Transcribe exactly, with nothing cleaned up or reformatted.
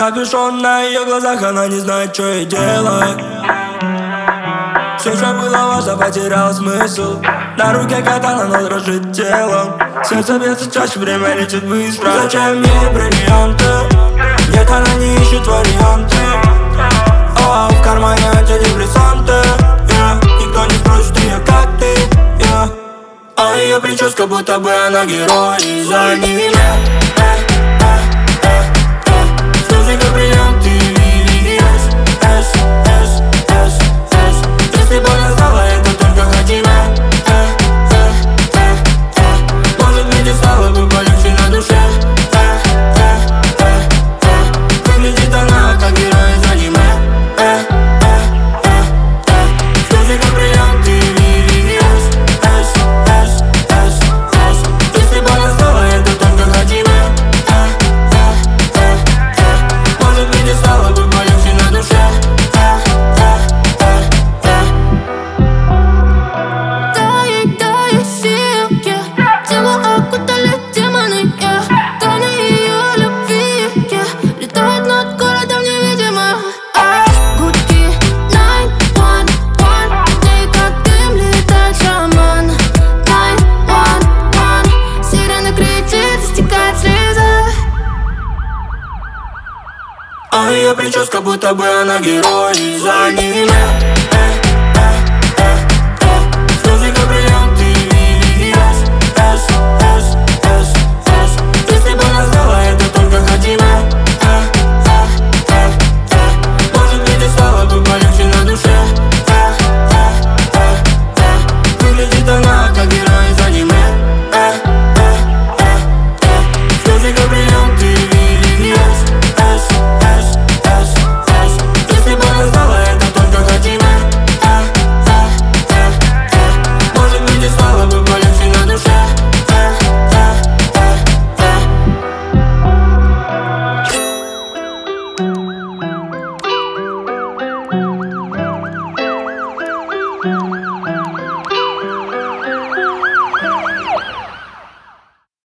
Капюшон на ее глазах, она не знает, что ей делать. Все, что было важно, потерял смысл. На руке катана, но дрожит телом. Сердце бьется чаще, время летит быстро. Зачем ей бриллианты? Нет, она не ищет варианты. О, в кармане антидепрессанты, yeah. Никто не спросит ее, как ты, yeah. А ее прическа, будто бы она герой из аниме. Слезы как бриллианты, S, S, S, S, S. Если бы она знала, это только Хадиме. Может быть, и стало бы полегче на душе. Выглядит она как герой из аниме. Слезы как бриллианты, S, S, S, S, S. Если бы она знала, это только Хадиме. Может быть, и стало бы полегче на душе. Дай, дай силки, тело окутали демоны, yeah. Тайны ее любви, yeah. Летают над городом невидимо. А гудки девять один один, ты как дым летает шаман. девять один один, сирена кричит, истекает слеза. А ее прическа, будто бы она герой из аниме.